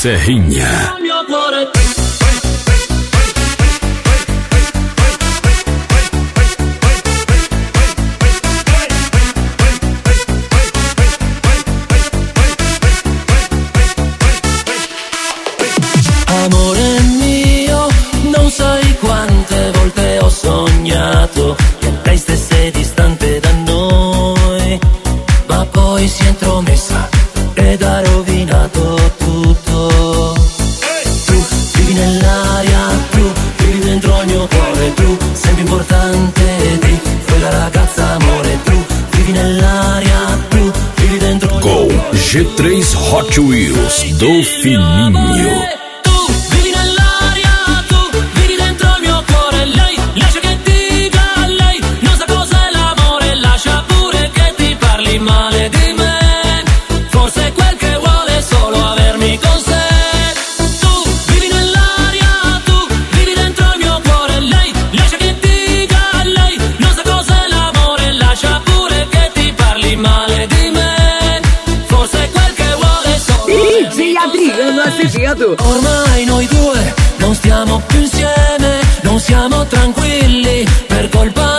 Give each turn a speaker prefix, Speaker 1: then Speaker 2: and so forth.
Speaker 1: Serrinha.
Speaker 2: Amore mio, non sai quante volte ho sognato che lei stesse distante da noi, ma poi si è intromessa ed ha rovinato tutto. Tu vivi nell'aria, tu vivi dentro il mio cuore, tu sei più importante di quella ragazza, amore, tu vivi nell'aria, tu vivi dentro il
Speaker 1: Gol G3 Hot Wheels do Fininho.
Speaker 2: Male di me, forse quel che vuole è solo avermi con sé. Tu vivi nell'aria, tu vivi dentro il mio cuore. Lei lascia che dica, lei non sa cos'è l'amore. Lascia pure che ti parli male di me, forse quel che vuole è solo avermi con sé. Ormai noi due non stiamo più insieme, non siamo tranquilli per colpa